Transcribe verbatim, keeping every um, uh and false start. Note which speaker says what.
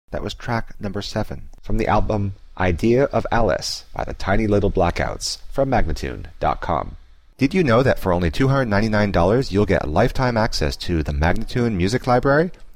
Speaker 1: That was track number seven from the album Idea of Alice by the Tiny Little Blackouts from Magnatune dot com. Did you know that for only two hundred ninety-nine dollars you'll get lifetime access to the Magnatune Music Library?